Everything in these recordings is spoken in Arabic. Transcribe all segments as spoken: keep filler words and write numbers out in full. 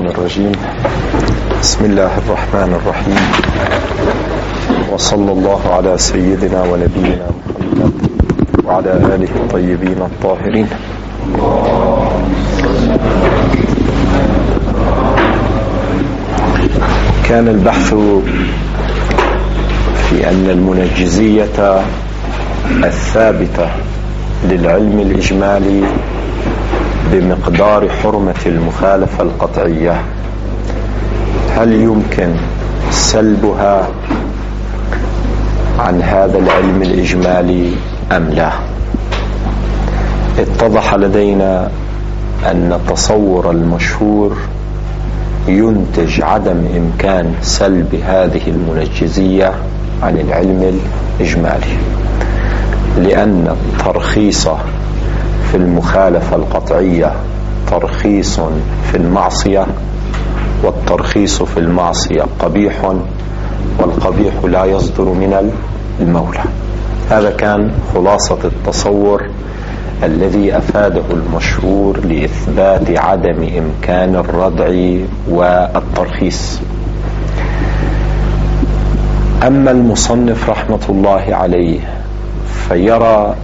الرجيم. بسم الله الرحمن الرحيم، وصلى الله على سيدنا ونبينا محمد وعلى آله الطيبين الطاهرين. كان البحث في أن المنجزية الثابتة للعلم الإجمالي بمقدار حرمة المخالفة القطعية هل يمكن سلبها عن هذا العلم الإجمالي أم لا؟ اتضح لدينا أن التصور المشهور ينتج عدم إمكان سلب هذه المنجزية عن العلم الإجمالي، لأن الترخيص في المخالفة القطعية ترخيص في المعصية، والترخيص في المعصية قبيح، والقبيح لا يصدر من المولى. هذا كان خلاصة التصور الذي أفاده المشهور لإثبات عدم إمكان الردع والترخيص. أما المصنف رحمة الله عليه فيرى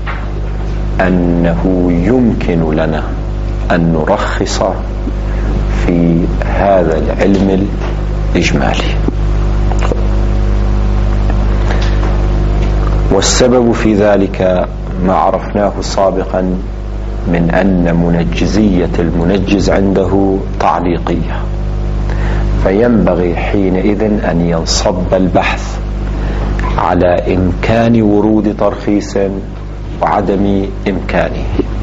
أنه يمكن لنا أن نرخص في هذا العلم الإجمالي، والسبب في ذلك ما عرفناه سابقا من أن منجزية المنجز عنده تعليقية، فينبغي حينئذ أن ينصب البحث على إمكان ورود ترخيص وعدم إمكانه.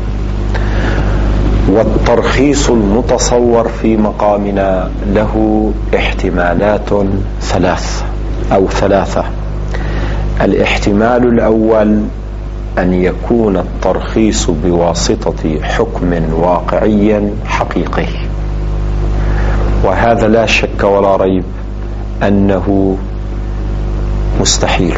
والترخيص المتصور في مقامنا له احتمالات ثلاث أو ثلاثة. الاحتمال الأول أن يكون الترخيص بواسطة حكم واقعي حقيقي، وهذا لا شك ولا ريب أنه مستحيل،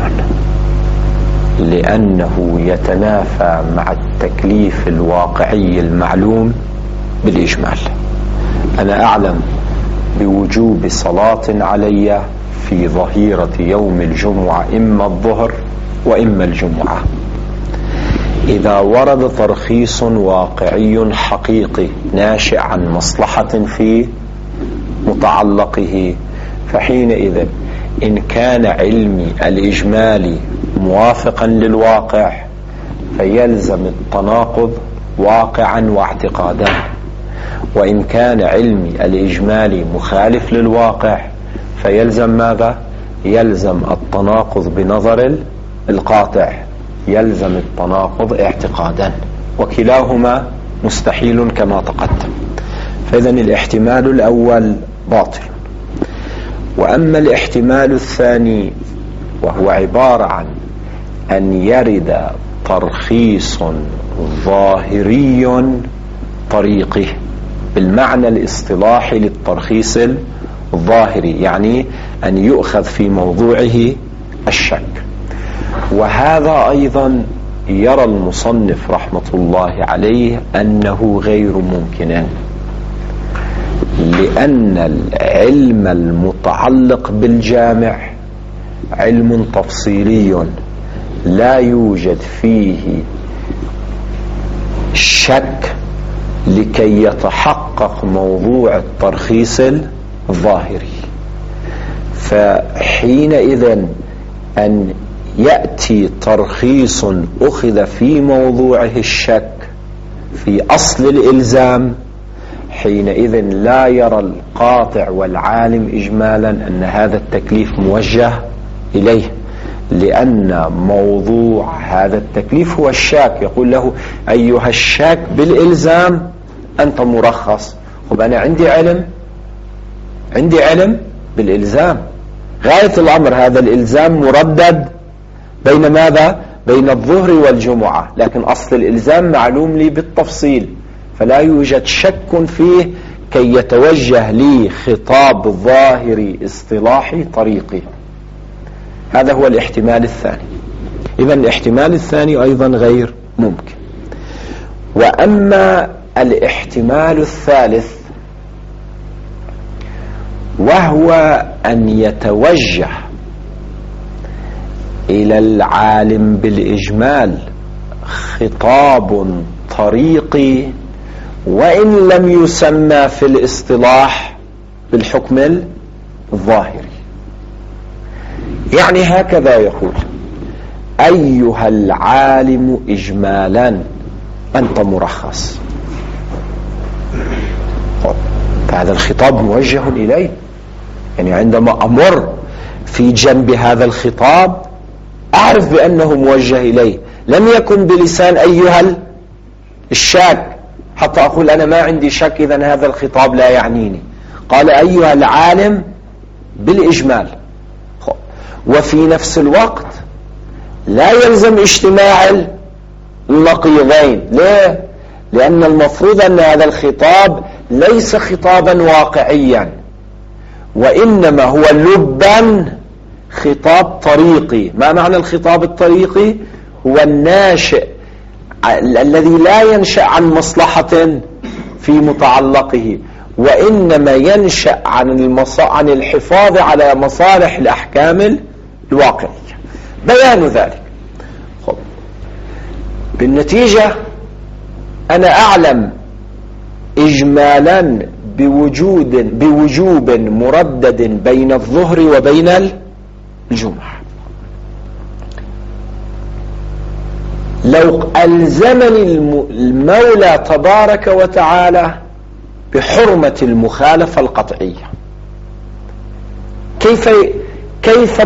لأنه يتنافى مع التكليف الواقعي المعلوم بالإجمال. أنا أعلم بوجوب صلاة علي في ظهيرة يوم الجمعة إما الظهر وإما الجمعة. إذا ورد ترخيص واقعي حقيقي ناشئ عن مصلحة في متعلقه، فحينئذ إن كان علمي الإجمالي موافقا للواقع فيلزم التناقض واقعا واعتقادا، وإن كان علمي الإجمالي مخالف للواقع فيلزم ماذا؟ يلزم التناقض بنظر القاطع، يلزم التناقض اعتقادا، وكلاهما مستحيل كما تقدم. فإذن الاحتمال الأول باطل. وأما الاحتمال الثاني وهو عبارة عن أن يرد ترخيص ظاهري طريقي بالمعنى الاصطلاحي للترخيص الظاهري، يعني أن يؤخذ في موضوعه الشك. وهذا أيضا يرى المصنف رحمة الله عليه أنه غير ممكن، لأن العلم المتعلق بالجامع علم تفصيلي لا يوجد فيه شك لكي يتحقق موضوع الترخيص الظاهري. فحينئذ أن يأتي ترخيص أخذ في موضوعه الشك في أصل الإلزام، حينئذ لا يرى القاطع والعالم إجمالا أن هذا التكليف موجه إليه، لأن موضوع هذا التكليف هو الشاك. يقول له أيها الشاك بالإلزام أنت مرخص. طب أنا عندي علم عندي علم بالإلزام، غاية الأمر هذا الإلزام مردد بين ماذا؟ بين الظهر والجمعة، لكن أصل الإلزام معلوم لي بالتفصيل، فلا يوجد شك فيه كي يتوجه لي خطاب ظاهري اصطلاحي طريقي. هذا هو الاحتمال الثاني. إذن الاحتمال الثاني أيضا غير ممكن. وأما الاحتمال الثالث وهو أن يتوجه إلى العالم بالإجمال خطاب طريقي وإن لم يسمى في الاصطلاح بالحكم الظاهري. يعني هكذا يقول: أيها العالم إجمالا أنت مرخص. فهذا الخطاب موجه إليه، يعني عندما أمر في جنب هذا الخطاب أعرف بأنه موجه إليه، لم يكن بلسان أيها الشاك حتى أقول أنا ما عندي شك إذن هذا الخطاب لا يعنيني. قال أيها العالم بالإجمال، وفي نفس الوقت لا يلزم اجتماع النقيضين. ليه؟ لأن المفروض أن هذا الخطاب ليس خطابا واقعيا، وإنما هو لبا خطاب طريقي. ما معنى الخطاب الطريقي؟ هو الناشئ الذي لا ينشأ عن مصلحة في متعلقه، وإنما ينشأ عن, المص... عن الحفاظ على مصالح الأحكام الواقعية. بيان ذلك. خب. بالنتيجة أنا أعلم إجمالا بوجود بوجوب مردد بين الظهر وبين الجمعة. لو ألزمني المولى تبارك وتعالى بحرمة المخالفة القطعية، كيف كيف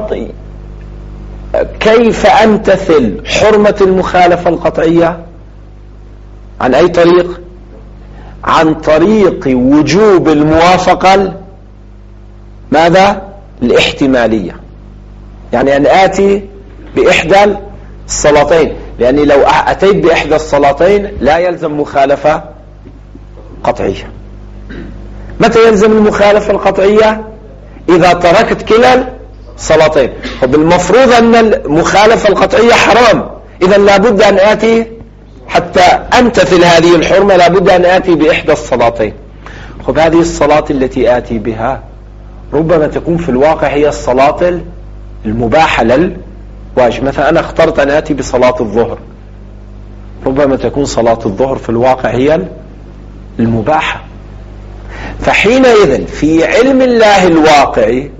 كيف أمتثل حرمة المخالفة القطعية؟ عن أي طريق؟ عن طريق وجوب الموافقة ماذا؟ الاحتمالية. يعني أن آتي بإحدى الصلاتين، لأني لو أتيت بإحدى الصلاتين لا يلزم مخالفة قطعية. متى يلزم المخالفة القطعية؟ إذا تركت كلا الصلاتين. وبالمفروض أن المخالفة القطعية حرام، إذا لابد أن آتي حتى أمتثل هذه الحرمة، لابد أن آتي بإحدى الصلاتين. خب هذه الصلاة التي آتي بها ربما تكون في الواقع هي الصلاة المباحة للواجب. مثلا أنا اخترت أن آتي بصلاة الظهر، ربما تكون صلاة الظهر في الواقع هي المباحة. فحينئذ في علم الله الواقعي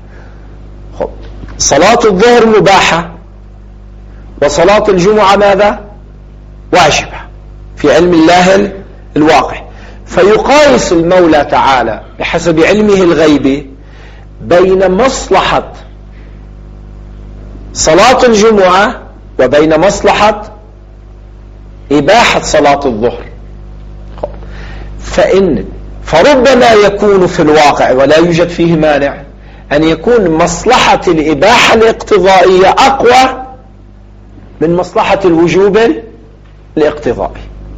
صلاة الظهر مباحة وصلاة الجمعة ماذا؟ واجبة في علم الله الواقع. فيقايس المولى تعالى بحسب علمه الغيبي بين مصلحة صلاة الجمعة وبين مصلحة إباحة صلاة الظهر. فإن فربما يكون في الواقع ولا يوجد فيه مانع أن يكون مصلحة الإباحة الاقتضائية أقوى من مصلحة الوجوب الاقتضائي،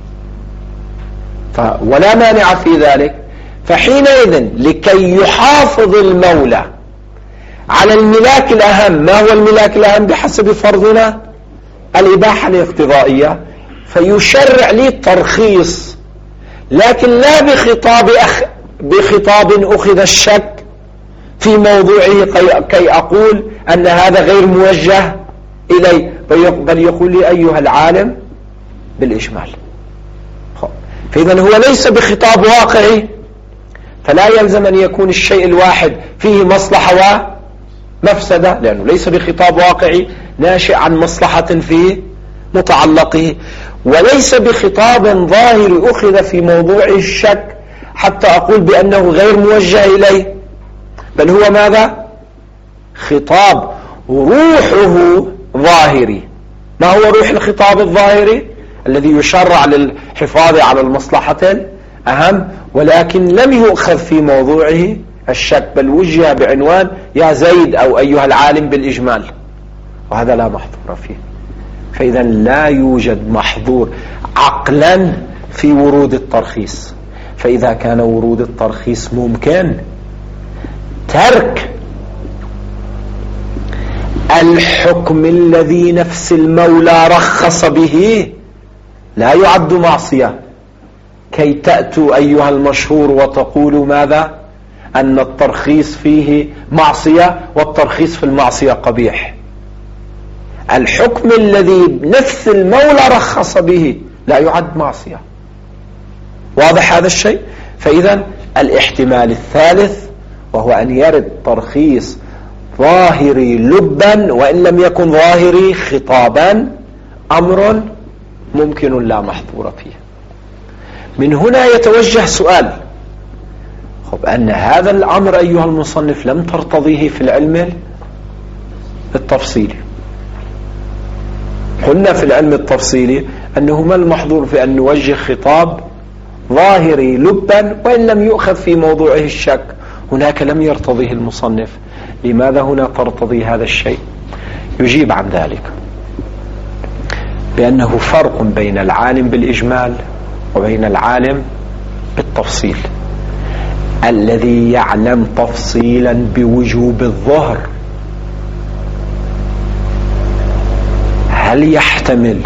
ولا مانع في ذلك. فحينئذ لكي يحافظ المولى على الملاك الأهم، ما هو الملاك الأهم بحسب فرضنا؟ الإباحة الاقتضائية، فيشرع لي الترخيص، لكن لا بخطاب أخ بخطاب أخذ الشك في موضوعه كي أقول أن هذا غير موجه إلي، بل يقول لي أيها العالم بالإجمال. فإذا هو ليس بخطاب واقعي، فلا يلزم أن يكون الشيء الواحد فيه مصلحة ومفسدة، لأنه ليس بخطاب واقعي ناشئ عن مصلحة في متعلقه، وليس بخطاب ظاهر أخذ في موضوع الشك حتى أقول بأنه غير موجه إليه، بل هو ماذا؟ خطاب روحه ظاهري. ما هو روح الخطاب الظاهري؟ الذي يشرع للحفاظ على المصلحة الأهم، ولكن لم يؤخذ في موضوعه الشك، بل وجه بعنوان يا زيد أو أيها العالم بالإجمال، وهذا لا محظور فيه. فإذا لا يوجد محظور عقلا في ورود الترخيص. فإذا كان ورود الترخيص ممكن، ترك الحكم الذي نفس المولى رخص به لا يعد معصية. كي تأتوا أيها المشهور وتقولوا ماذا؟ أن الترخيص فيه معصية والترخيص في المعصية قبيح. الحكم الذي نفس المولى رخص به لا يعد معصية. واضح هذا الشيء؟ فإذا الاحتمال الثالث وهو أن يرد ترخيص ظاهري لبا وإن لم يكن ظاهري خطابا أمر ممكن لا محظور فيه. من هنا يتوجه سؤال: خب أن هذا الأمر أيها المصنف لم ترتضيه في العلم التفصيلي. قلنا في العلم التفصيلي أنه ما المحظور في أن نوجه خطاب ظاهري لبا وإن لم يؤخذ في موضوعه الشك. هناك لم يرتضيه المصنف. لماذا هنا ترتضي هذا الشيء؟ يجيب عن ذلك بأنه فرق بين العالم بالإجمال وبين العالم بالتفصيل. الذي يعلم تفصيلا بوجوب الظهر هل يحتمل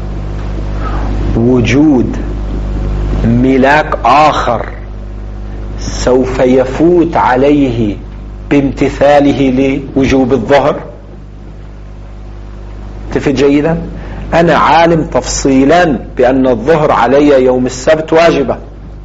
وجود ملاك آخر سوف يفوت عليه بامتثاله لوجوب الظهر؟ تفهم جيدا؟ أنا عالم تفصيلا بأن الظهر علي يوم السبت واجبة.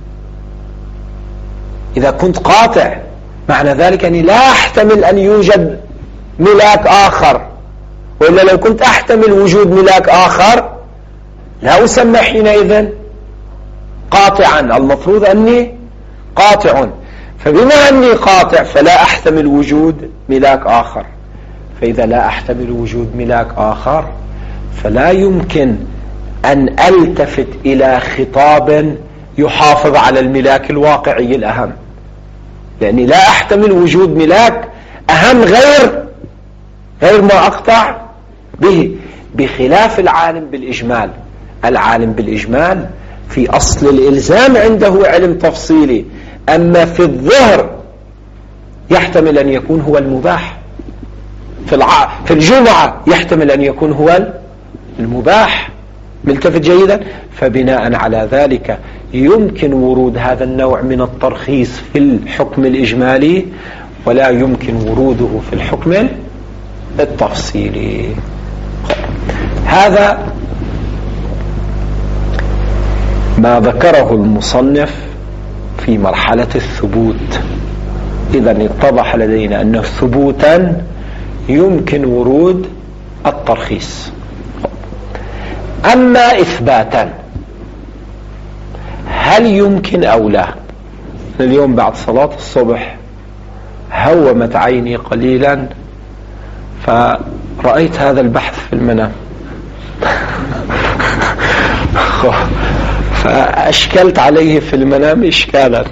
إذا كنت قاطع معنى ذلك أني لا أحتمل أن يوجد ملاك آخر، وإلا لو كنت أحتمل وجود ملاك آخر لا أسمى حينئذ قاطعا. المفروض أني قاطع، فبما أني قاطع فلا أحتمل وجود ملاك آخر. فإذا لا أحتمل وجود ملاك آخر فلا يمكن أن ألتفت إلى خطاب يحافظ على الملاك الواقعي الأهم، لأني لا أحتمل وجود ملاك أهم غير غير ما أقطع به، بخلاف العالم بالإجمال. العالم بالإجمال في أصل الإلزام عنده علم تفصيلي، أما في الظهر يحتمل أن يكون هو المباح، في, الع... في الجمعة يحتمل أن يكون هو المباح. ملتفت جيدا؟ فبناء على ذلك يمكن ورود هذا النوع من الترخيص في الحكم الإجمالي ولا يمكن وروده في الحكم التفصيلي. هذا ما ذكره المصنف في مرحلة الثبوت. إذن اتضح لدينا أنه ثبوتا يمكن ورود الترخيص. أما إثباتا هل يمكن أو لا؟ اليوم بعد صلاة الصبح هومت عيني قليلا فرأيت هذا البحث في المنام فأشكلت عليه في المنام إشكالا،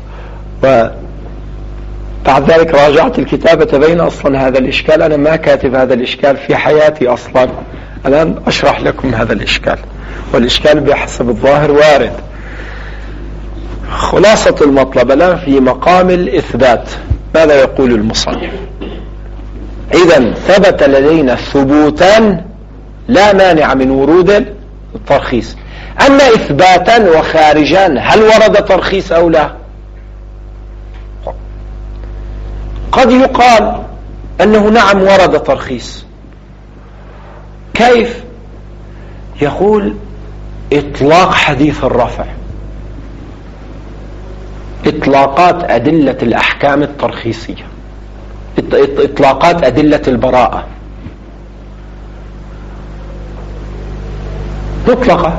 وبعد ذلك راجعت الكتابة تبين أصلا هذا الإشكال أنا ما كاتب هذا الإشكال في حياتي أصلا. الآن أشرح لكم هذا الإشكال، والإشكال بحسب الظاهر وارد. خلاصة المطلب الآن في مقام الإثبات ماذا يقول المصنف؟ إذن ثبت لدينا ثبوتا لا مانع من ورود الترخيص. أما إثباتا وخارجا هل ورد ترخيص أو لا؟ قد يقال أنه نعم ورد ترخيص. كيف؟ يقول إطلاق حديث الرفع، إطلاقات أدلة الأحكام الترخيصية، إطلاقات أدلة البراءة مطلقة.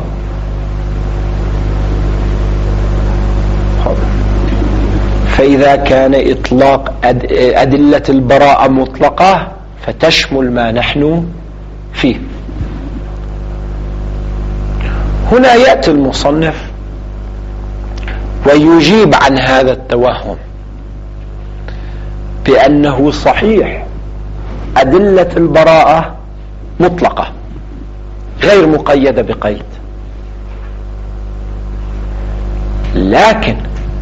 فإذا كان إطلاق أدلة البراءة مطلقة فتشمل ما نحن فيه. هنا يأتي المصنف ويجيب عن هذا التوهم بأنه صحيح أدلة البراءة مطلقة غير مقيدة بقيد، لكن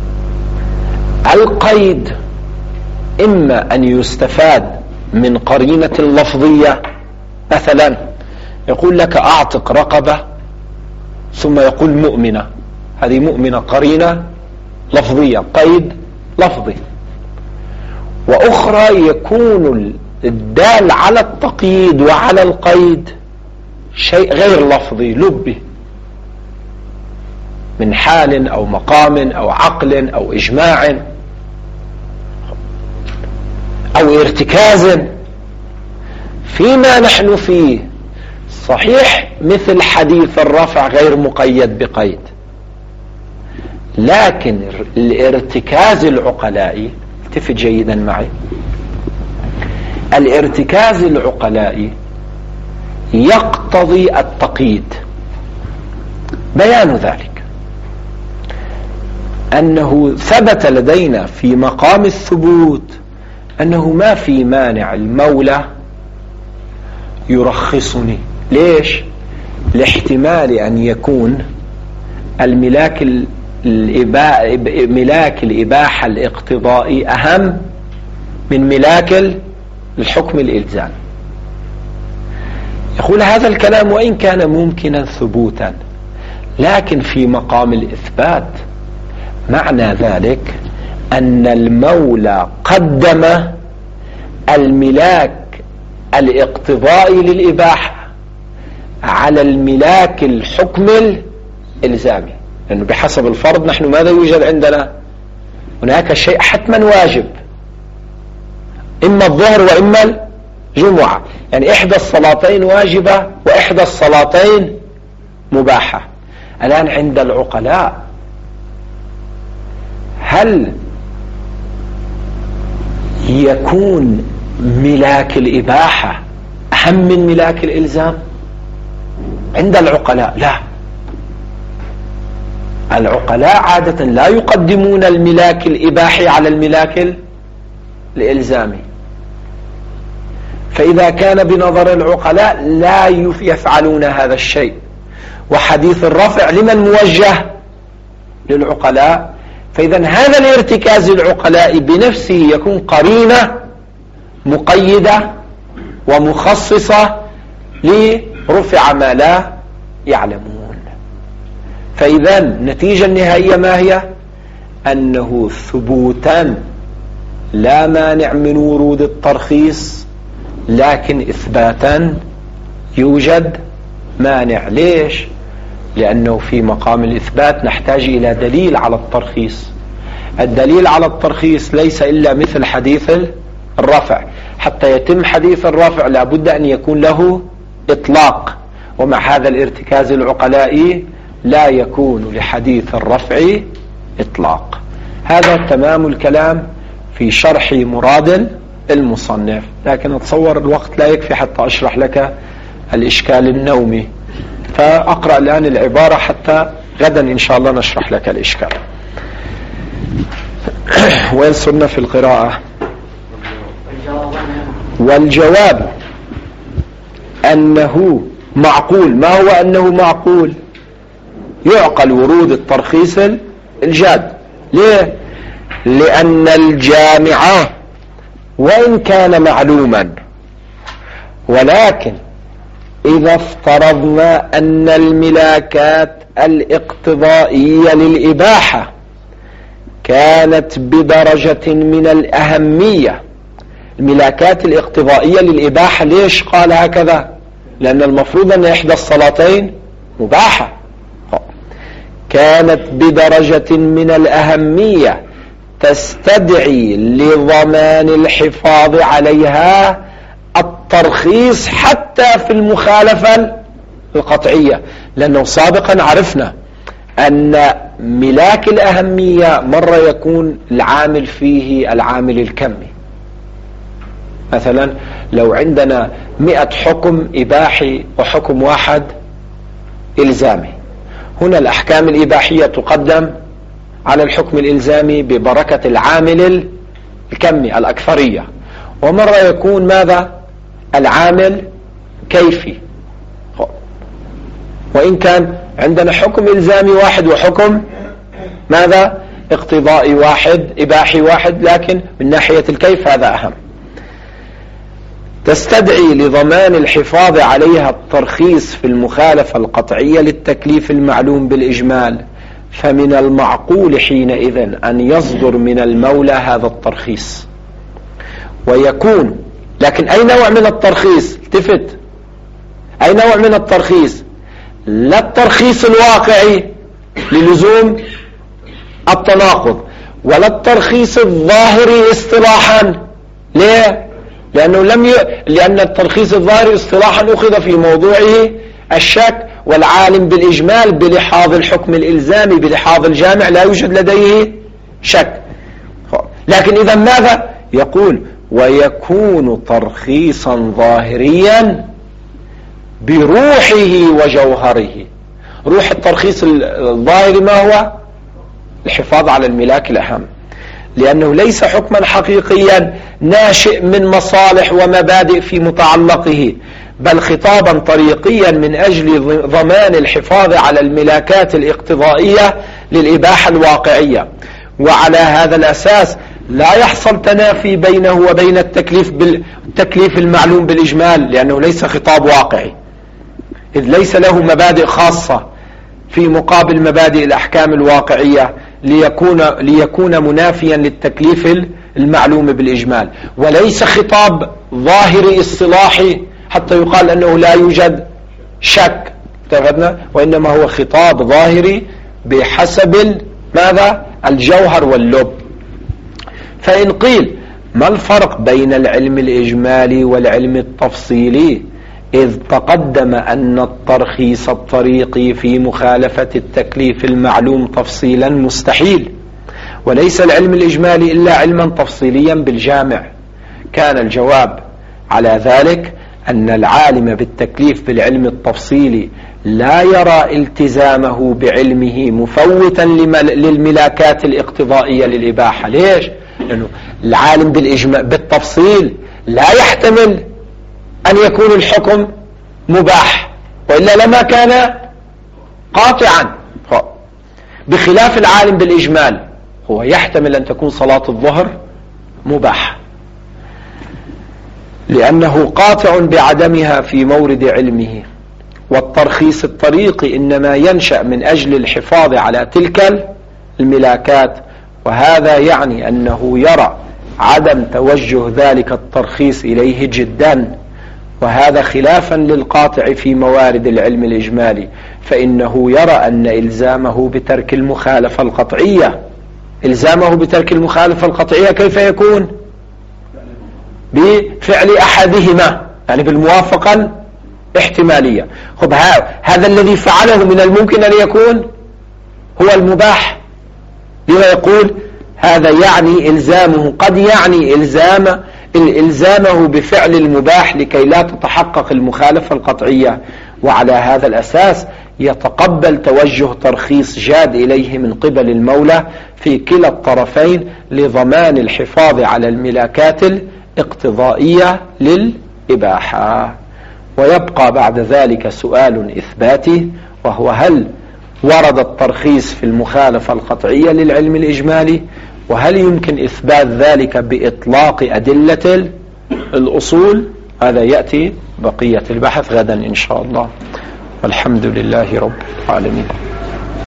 القيد إما أن يستفاد من قرينة لفظية. مثلا يقول لك أعتق رقبة ثم يقول مؤمنة، هذه مؤمنة قرينة لفظية، قيد لفظي. وأخرى يكون الدال على التقييد وعلى القيد شيء غير لفظي لبي من حال أو مقام أو عقل أو إجماع أو ارتكاز فيما نحن فيه. صحيح مثل حديث الرفع غير مقيد بقيد، لكن الارتكاز العقلائي، التفت جيدا معي، الارتكاز العقلائي يقتضي التقييد. بيان ذلك أنه ثبت لدينا في مقام الثبوت أنه ما في مانع المولى يرخصني. ليش؟ لاحتمال أن يكون الملاك الإباحة ملاك الإباحة الاقتضائي أهم من ملاك الحكم الإلزامي. يقول هذا الكلام وإن كان ممكنا ثبوتا، لكن في مقام الإثبات معنى ذلك أن المولى قدم الملاك الاقتضائي للإباحة على الملاك الحكم الإلزامي، لأنه بحسب الفرض نحن ماذا يوجد عندنا؟ هناك شيء حتما واجب، إما الظهر وإما الجمعة، يعني إحدى الصلاتين واجبة وإحدى الصلاتين مباحة. الآن عند العقلاء هل يكون ملاك الإباحة أهم من ملاك الإلزام؟ عند العقلاء لا، العقلاء عادة لا يقدمون الملاك الإباحي على الملاك الإلزامي. فإذا كان بنظر العقلاء لا يفعلون هذا الشيء. وحديث الرفع لمن موجه؟ للعقلاء. فإذا هذا الارتكاز العقلاء بنفسه يكون قرينة مقيدة ومخصصة لرفع ما لا يعلمون. فإذا النتيجة النهائية ما هي؟ أنه ثبوتا لا مانع من ورود الترخيص، لكن إثباتا يوجد مانع. ليش؟ لأنه في مقام الإثبات نحتاج إلى دليل على الترخيص. الدليل على الترخيص ليس إلا مثل حديث الرفع. حتى يتم حديث الرفع لابد أن يكون له إطلاق، ومع هذا الارتكاز العقلائي لا يكون لحديث الرفع إطلاق. هذا تمام الكلام في شرح مراد المصنف، لكن أتصور الوقت لا يكفي حتى أشرح لك الإشكال النومي، فأقرأ الآن العبارة حتى غدا إن شاء الله نشرح لك الإشكال. وين صرنا في القراءة؟ والجواب أنه معقول. ما هو أنه معقول؟ يعقل ورود الترخيص الجاد. ليه؟ لأن الجامعة وإن كان معلوما، ولكن إذا افترضنا أن الملاكات الاقتضائية للإباحة كانت بدرجة من الأهمية. الملاكات الاقتضائية للإباحة ليش قال هكذا؟ لأن المفروض أن إحدى الصلاتين مباحة. كانت بدرجة من الأهمية تستدعي لضمان الحفاظ عليها الترخيص حتى في المخالفة القطعية. لأنه سابقا عرفنا أن ملاك الأهمية مرة يكون العامل فيه العامل الكمي. مثلا لو عندنا مئة حكم إباحي وحكم واحد إلزامي، هنا الأحكام الإباحية تقدم على الحكم الإلزامي ببركة العامل الكمي الأكثرية، ومرة يكون ماذا؟ العامل كيفي. وإن كان عندنا حكم إلزامي واحد وحكم ماذا؟ اقتضائي واحد إباحي واحد، لكن من ناحية الكيف هذا أهم. تستدعي لضمان الحفاظ عليها الترخيص في المخالفة القطعية للتكليف المعلوم بالإجمال، فمن المعقول حينئذ أن يصدر من المولى هذا الترخيص. ويكون، لكن أي نوع من الترخيص؟ التفت، أي نوع من الترخيص؟ لا الترخيص الواقعي للزوم التناقض، ولا الترخيص الظاهري اصطلاحا. ليه؟ لأنه لم ي... لأن الترخيص الظاهري اصطلاحا أخذ في موضوعه الشك، والعالم بالإجمال بلحاظ الحكم الإلزامي بلحاظ الجامع لا يوجد لديه شك. لكن إذا ماذا يقول؟ ويكون ترخيصا ظاهريا بروحه وجوهره. روح الترخيص الظاهري ما هو؟ الحفاظ على الملاك الأهم، لأنه ليس حكما حقيقيا ناشئ من مصالح ومبادئ في متعلقه، بل خطابا طريقيا من أجل ضمان الحفاظ على الملاكات الاقتضائية للإباحة الواقعية. وعلى هذا الأساس لا يحصل تنافي بينه وبين التكليف بالتكليف المعلوم بالإجمال، لأنه ليس خطاب واقعي، إذ ليس له مبادئ خاصة في مقابل مبادئ الأحكام الواقعية ليكون, ليكون منافيا للتكليف المعلوم بالإجمال، وليس خطاب ظاهري اصطلاحي حتى يقال أنه لا يوجد شك، وإنما هو خطاب ظاهري بحسب ماذا؟ الجوهر واللب. فإن قيل ما الفرق بين العلم الإجمالي والعلم التفصيلي؟ إذ تقدم أن الترخيص الطريقي في مخالفة التكليف المعلوم تفصيلا مستحيل، وليس العلم الإجمالي إلا علما تفصيليا بالجامع. كان الجواب على ذلك أن العالم بالتكليف بالعلم التفصيلي لا يرى التزامه بعلمه مفوتا للملاكات الاقتضائية للإباحة. ليش؟ لأنه العالم بالإجمال بالتفصيل لا يحتمل أن يكون الحكم مباح، وإلا لما كان قاطعا، بخلاف العالم بالإجمال هو يحتمل أن تكون صلاة الظهر مباح لأنه قاطع بعدمها في مورد علمه. والترخيص الطريقي إنما ينشأ من أجل الحفاظ على تلك الملاكات، وهذا يعني أنه يرى عدم توجه ذلك الترخيص إليه جدا، وهذا خلافا للقاطع في موارد العلم الإجمالي، فإنه يرى أن إلزامه بترك المخالفة القطعية إلزامه بترك المخالفة القطعية كيف يكون؟ بفعل أحدهما، يعني بالموافقة الاحتمالية. خب هذا الذي فعله من الممكن أن يكون هو المباح، لما يقول هذا يعني إلزامه، قد يعني إلزام إلزامه بفعل المباح لكي لا تتحقق المخالفة القطعية. وعلى هذا الأساس يتقبل توجه ترخيص جاد إليه من قبل المولى في كلا الطرفين لضمان الحفاظ على الملاكات الاقتضائية للإباحة. ويبقى بعد ذلك سؤال إثباتي، وهو هل ورد الترخيص في المخالفة القطعية للعلم الإجمالي؟ وهل يمكن إثبات ذلك بإطلاق أدلة الأصول؟ هذا يأتي بقية البحث غدا إن شاء الله، والحمد لله رب العالمين.